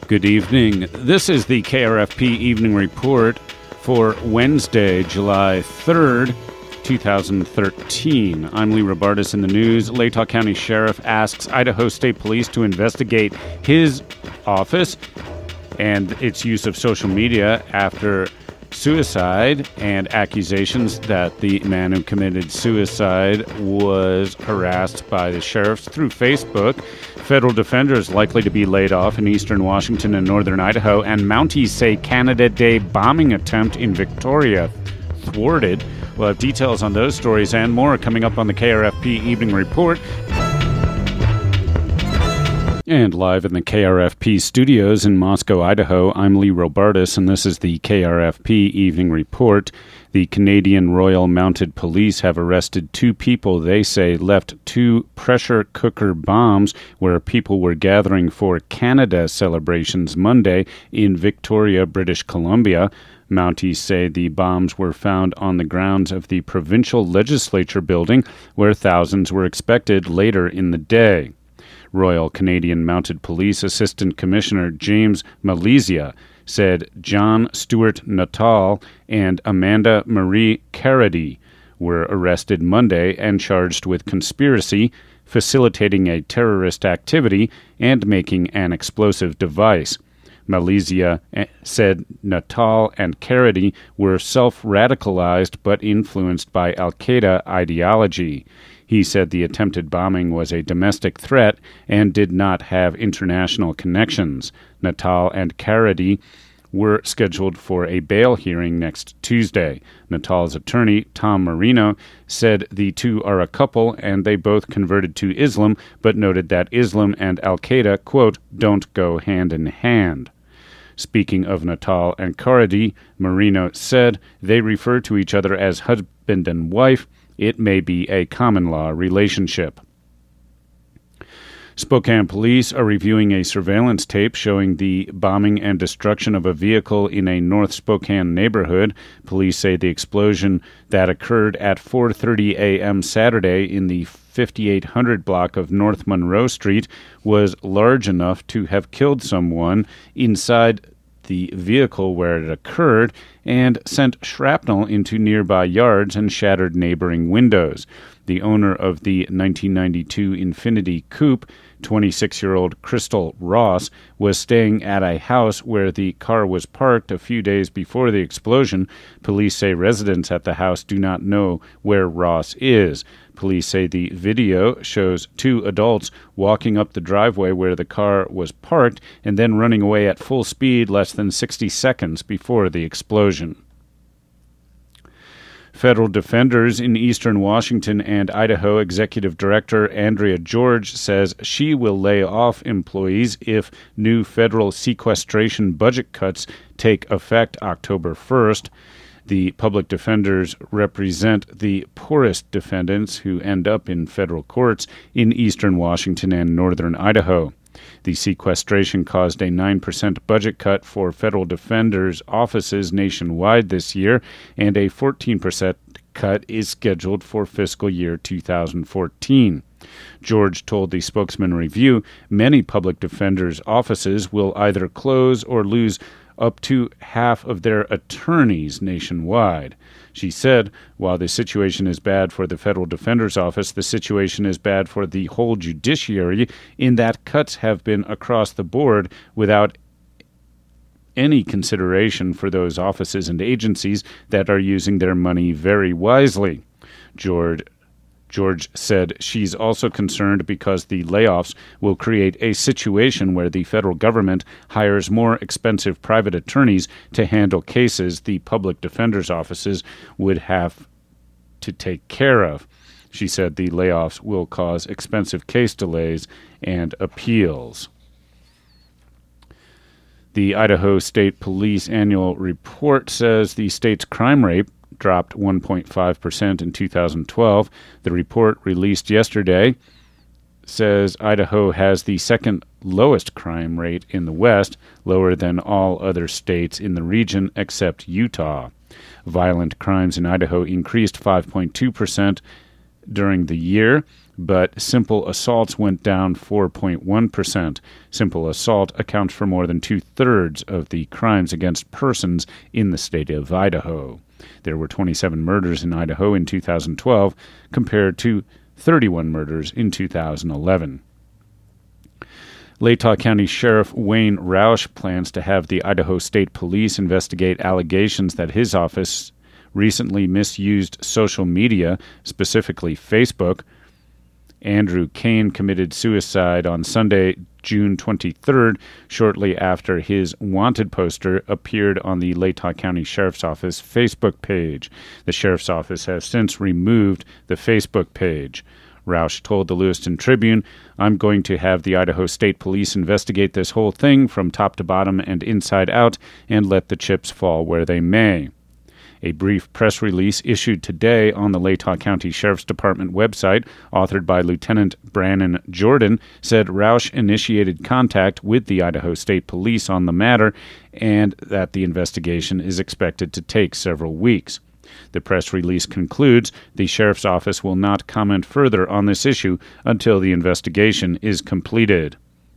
Good evening. This is the KRFP Evening Report for Wednesday, July 3rd, 2013. I'm Lee Robartis in the news. Latah County Sheriff asks Idaho State Police to investigate his office and its use of social media after suicide and accusations that the man who committed suicide was harassed by the sheriffs through Facebook. Federal defenders likely to be laid off in eastern Washington and northern Idaho, and Mounties say Canada Day bombing attempt in Victoria thwarted. We'll have details on those stories and more coming up on the KRFP Evening Report. And live in the KRFP studios in Moscow, Idaho, I'm Lee Robartis, and this is the KRFP Evening Report. The Canadian Royal Mounted Police have arrested two people they say left two pressure cooker bombs where people were gathering for Canada celebrations Monday in Victoria, British Columbia. Mounties say the bombs were found on the grounds of the provincial legislature building, where thousands were expected later in the day. Royal Canadian Mounted Police Assistant Commissioner James Malizia said John Stuart Nuttall and Amanda Marie Carady were arrested Monday and charged with conspiracy, facilitating a terrorist activity, and making an explosive device. Malizia said Nuttall and Carady were self-radicalized but influenced by al-Qaeda ideology. He said the attempted bombing was a domestic threat and did not have international connections. Nuttall and Carady were scheduled for a bail hearing next Tuesday. Nuttall's attorney, Tom Marino, said the two are a couple and they both converted to Islam, but noted that Islam and al-Qaeda, quote, don't go hand in hand. Speaking of Nuttall and Carady, Marino said they refer to each other as husband and wife. It may be a common-law relationship. Spokane police are reviewing a surveillance tape showing the bombing and destruction of a vehicle in a North Spokane neighborhood. Police say the explosion that occurred at 4:30 a.m. Saturday in the 5800 block of North Monroe Street was large enough to have killed someone inside the vehicle where it occurred and sent shrapnel into nearby yards and shattered neighboring windows. The owner of the 1992 Infiniti Coupe, 26-year-old Crystal Ross, was staying at a house where the car was parked a few days before the explosion. Police say residents at the house do not know where Ross is. Police say the video shows two adults walking up the driveway where the car was parked and then running away at full speed less than 60 seconds before the explosion. Federal defenders in eastern Washington and Idaho Executive Director Andrea George says she will lay off employees if new federal sequestration budget cuts take effect October 1st. The public defenders represent the poorest defendants who end up in federal courts in eastern Washington and northern Idaho. The sequestration caused a 9% budget cut for federal defenders' offices nationwide this year, and a 14% cut is scheduled for fiscal year 2014. George told the Spokesman Review many public defenders' offices will either close or lose up to half of their attorneys nationwide. She said, while the situation is bad for the Federal Defender's Office, the situation is bad for the whole judiciary in that cuts have been across the board without any consideration for those offices and agencies that are using their money very wisely. George said she's also concerned because the layoffs will create a situation where the federal government hires more expensive private attorneys to handle cases the public defender's offices would have to take care of. She said the layoffs will cause expensive case delays and appeals. The Idaho State Police Annual Report says the state's crime rate dropped 1.5% in 2012. The report released yesterday says Idaho has the second lowest crime rate in the West, lower than all other states in the region except Utah. Violent crimes in Idaho increased 5.2% during the year, but simple assaults went down 4.1%. Simple assault accounts for more than two-thirds of the crimes against persons in the state of Idaho. There were 27 murders in Idaho in 2012 compared to 31 murders in 2011. Latah County Sheriff Wayne Roush plans to have the Idaho State Police investigate allegations that his office recently misused social media, specifically Facebook. Andrew Kane committed suicide on Sunday, June 23rd, shortly after his wanted poster appeared on the Latah County Sheriff's Office Facebook page. The Sheriff's Office has since removed the Facebook page. Roush told the Lewiston Tribune, "I'm going to have the Idaho State Police investigate this whole thing from top to bottom and inside out and let the chips fall where they may." A brief press release issued today on the Latah County Sheriff's Department website, authored by Lieutenant Brannon Jordan, said Roush initiated contact with the Idaho State Police on the matter and that the investigation is expected to take several weeks. The press release concludes the Sheriff's Office will not comment further on this issue until the investigation is completed.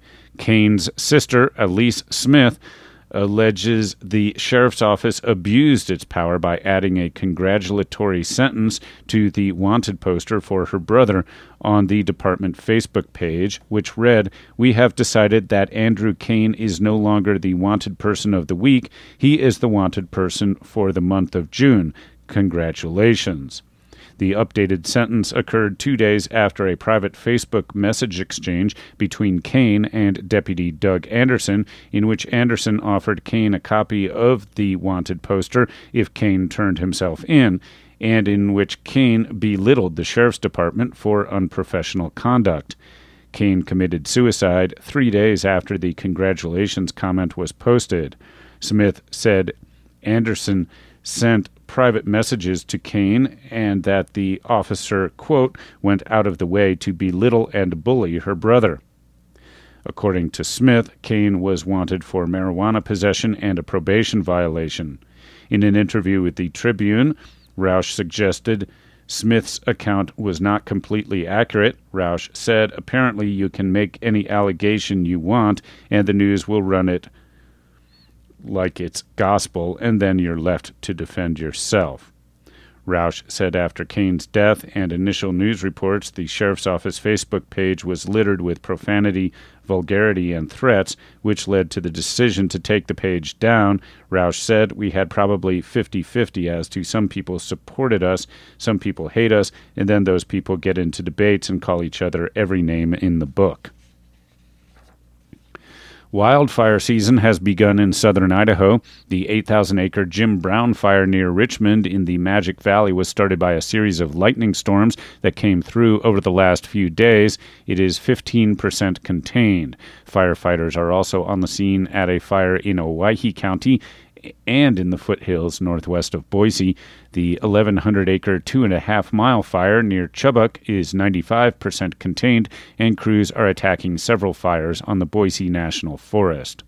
Kane's sister, Elise Smith, alleges the Sheriff's Office abused its power by adding a congratulatory sentence to the wanted poster for her brother on the department Facebook page, which read, "We have decided that Andrew Kane is no longer the wanted person of the week. He is the wanted person for the month of June. Congratulations." The updated sentence occurred 2 days after a private Facebook message exchange between Kane and Deputy Doug Anderson, in which Anderson offered Kane a copy of the wanted poster if Kane turned himself in, and in which Kane belittled the Sheriff's Department for unprofessional conduct. Kane committed suicide 3 days after the congratulations comment was posted. Smith said Anderson sent private messages to Kane and that the officer, quote, went out of the way to belittle and bully her brother. According to Smith, Kane was wanted for marijuana possession and a probation violation. In an interview with the Tribune, Roush suggested Smith's account was not completely accurate. Roush said, "Apparently you can make any allegation you want, and the news will run it like it's gospel, and then you're left to defend yourself." Roush said after Kane's death and initial news reports, the Sheriff's Office Facebook page was littered with profanity, vulgarity, and threats, which led to the decision to take the page down. Roush said, "We had probably 50-50 as to some people supported us, some people hate us, and then those people get into debates and call each other every name in the book." Wildfire season has begun in southern Idaho. The 8,000-acre Jim Brown fire near Richmond in the Magic Valley was started by a series of lightning storms that came through over the last few days. It is 15% contained. Firefighters are also on the scene at a fire in Owyhee County and in the foothills northwest of Boise. The 1,100-acre 2.5-mile fire near Chubbuck is 95% contained, and crews are attacking several fires on the Boise National Forest.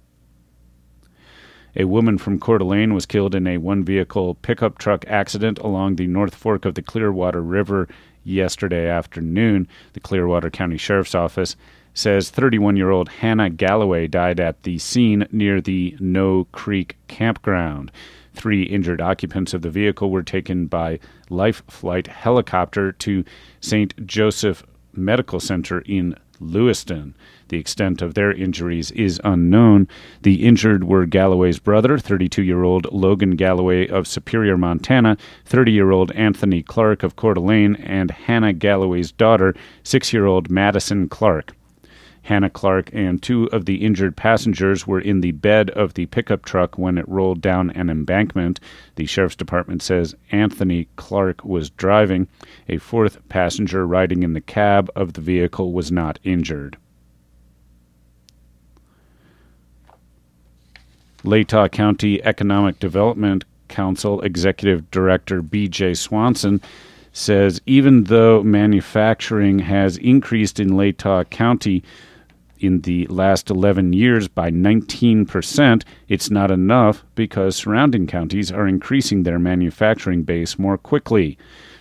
A woman from Coeur d'Alene was killed in a one-vehicle pickup truck accident along the North Fork of the Clearwater River yesterday afternoon. The Clearwater County Sheriff's Office says 31-year-old Hannah Galloway died at the scene near the No Creek campground. 3 injured occupants of the vehicle were taken by Life Flight helicopter to St. Joseph Medical Center in Lewiston. The extent of their injuries is unknown. The injured were Galloway's brother, 32-year-old Logan Galloway of Superior, Montana, 30-year-old Anthony Clark of Coeur d'Alene, and Hannah Galloway's daughter, 6-year-old Madison Clark. Hannah Clark and 2 of the injured passengers were in the bed of the pickup truck when it rolled down an embankment. The Sheriff's Department says Anthony Clark was driving. A 4th passenger riding in the cab of the vehicle was not injured. Latah County Economic Development Council Executive Director B.J. Swanson says even though manufacturing has increased in Latah County in the last 11 years by 19%, it's not enough because surrounding counties are increasing their manufacturing base more quickly.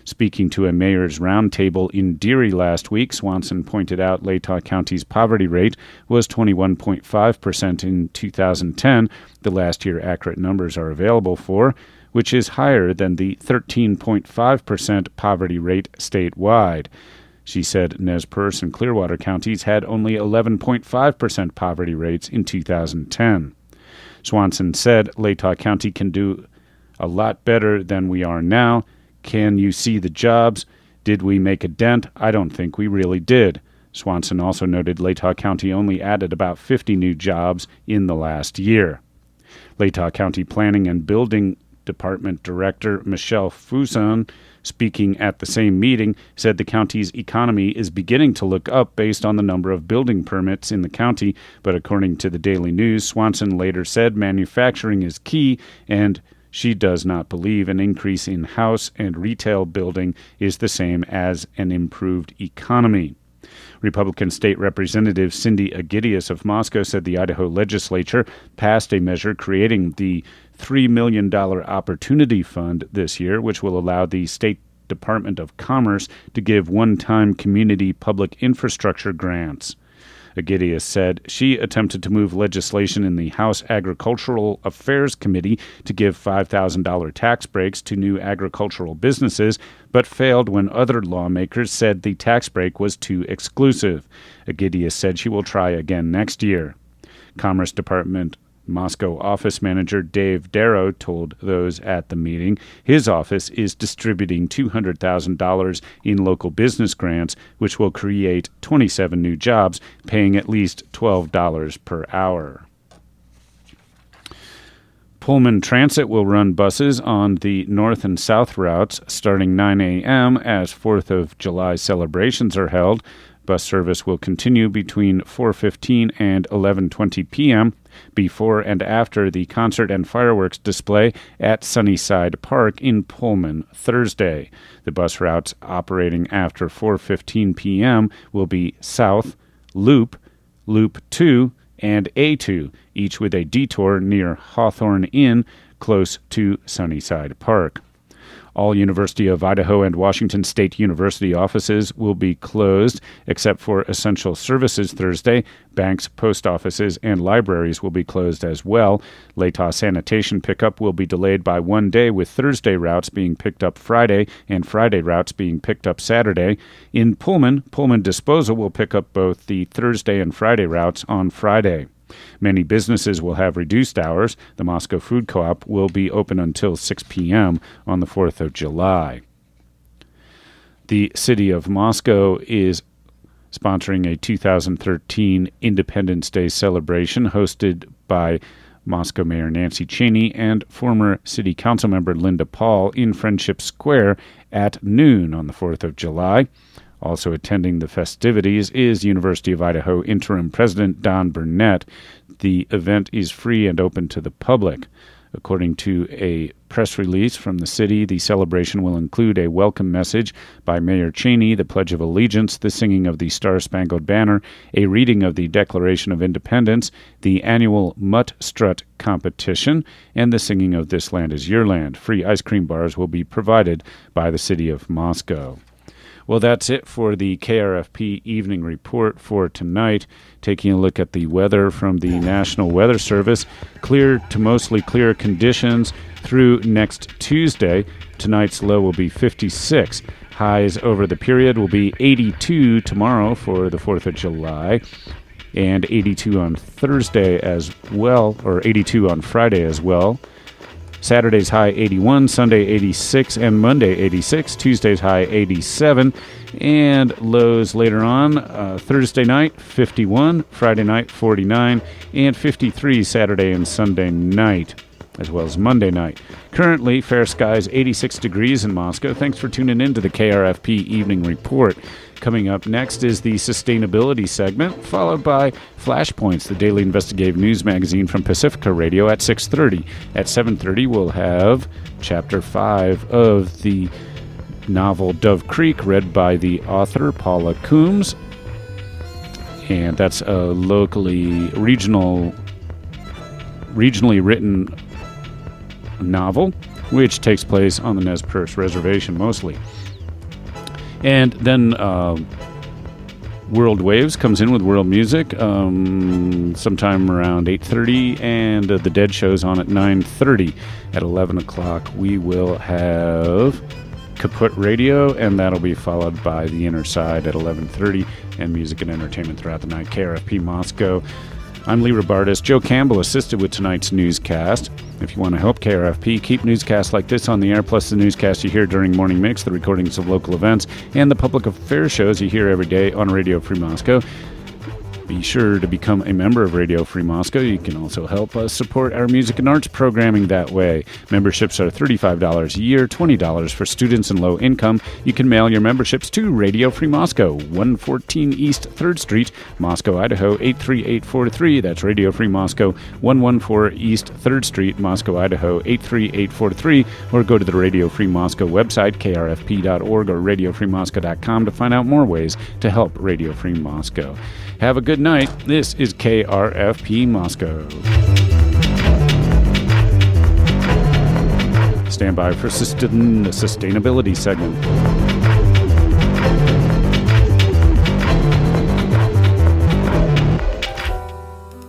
Speaking to a mayor's roundtable in Deary last week, Swanson pointed out Latah County's poverty rate was 21.5% in 2010, the last year accurate numbers are available for, which is higher than the 13.5% poverty rate statewide. She said Nez Perce and Clearwater counties had only 11.5% poverty rates in 2010. Swanson said Latah County can do a lot better than we are now. Can you see the jobs? Did we make a dent? I don't think we really did. Swanson also noted Latah County only added about 50 new jobs in the last year. Latah County Planning and Building Department Director Michelle Fuson, speaking at the same meeting, said the county's economy is beginning to look up based on the number of building permits in the county, but according to the Daily News, Swanson later said manufacturing is key, and she does not believe an increase in house and retail building is the same as an improved economy. Republican State Representative Cindy Agidius of Moscow said the Idaho legislature passed a measure creating the $3 million Opportunity Fund this year, which will allow the State Department of Commerce to give one-time community public infrastructure grants. Agidius said she attempted to move legislation in the House Agricultural Affairs Committee to give $5,000 tax breaks to new agricultural businesses, but failed when other lawmakers said the tax break was too exclusive. Agidius said she will try again next year. Commerce Department Moscow office manager Dave Darrow told those at the meeting his office is distributing $200,000 in local business grants, which will create 27 new jobs, paying at least $12 per hour. Pullman Transit will run buses on the north and south routes starting 9 a.m. as 4th of July celebrations are held. Bus service will continue between 4:15 and 11:20 p.m. before and after the concert and fireworks display at Sunnyside Park in Pullman Thursday. The bus routes operating after 4:15 p.m. will be South, Loop, Loop 2, and A2, each with a detour near Hawthorne Inn, close to Sunnyside Park. All University of Idaho and Washington State University offices will be closed, except for essential services Thursday. Banks, post offices, and libraries will be closed as well. Latah sanitation pickup will be delayed by 1 day, with Thursday routes being picked up Friday and Friday routes being picked up Saturday. In Pullman, Pullman Disposal will pick up both the Thursday and Friday routes on Friday. Many businesses will have reduced hours. The Moscow Food Co-op will be open until 6 p.m. on the 4th of July. The city of Moscow is sponsoring a 2013 Independence Day celebration hosted by Moscow Mayor Nancy Cheney and former City Council member Linda Paul in Friendship Square at noon on the 4th of July. Also attending the festivities is University of Idaho Interim President Don Burnett. The event is free and open to the public. According to a press release from the city, the celebration will include a welcome message by Mayor Cheney, the Pledge of Allegiance, the singing of the Star-Spangled Banner, a reading of the Declaration of Independence, the annual Mutt Strut competition, and the singing of This Land Is Your Land. Free ice cream bars will be provided by the city of Moscow. Well, that's it for the KRFP Evening Report for tonight. Taking a look at the weather from the National Weather Service. Clear to mostly clear conditions through next Tuesday. Tonight's low will be 56. Highs over the period will be 82 tomorrow for the 4th of July. And 82 on Thursday as well, or 82 on Friday as well. Saturday's high 81, Sunday 86, and Monday 86. Tuesday's high 87, and lows later on. Thursday night 51, Friday night 49, and 53 Saturday and Sunday night, as well as Monday night. Currently, fair skies 86 degrees in Moscow. Thanks for tuning in to the KRFP Evening Report. Coming up next is the sustainability segment, followed by Flashpoints, the daily investigative news magazine from Pacifica Radio at 6:30. At 7:30, we'll have Chapter 5 of the novel Dove Creek, read by the author Paula Coombs. And that's a regionally written novel, which takes place on the Nez Perce Reservation mostly. And then World Waves comes in with world music sometime around 8:30, and the Dead Show's on at 9:30. At 11 o'clock, we will have Kaput Radio, and that'll be followed by The Inner Side at 11:30, and music and entertainment throughout the night. KRFP Moscow. I'm Lee Robartis. Joe Campbell assisted with tonight's newscast. If you want to help KRFP keep newscasts like this on the air, plus the newscasts you hear during Morning Mix, the recordings of local events, and the public affairs shows you hear every day on Radio Free Moscow, be sure to become a member of Radio Free Moscow. You can also help us support our music and arts programming that way. Memberships are $35 a year, $20 for students and low income. You can mail your memberships to Radio Free Moscow, 114 East 3rd Street, Moscow, Idaho, 83843. That's Radio Free Moscow, 114 East 3rd Street, Moscow, Idaho, 83843. Or go to the Radio Free Moscow website, krfp.org, or radiofreemoscow.com to find out more ways to help Radio Free Moscow. Have a good night. This is KRFP Moscow. Stand by for the sustainability segment.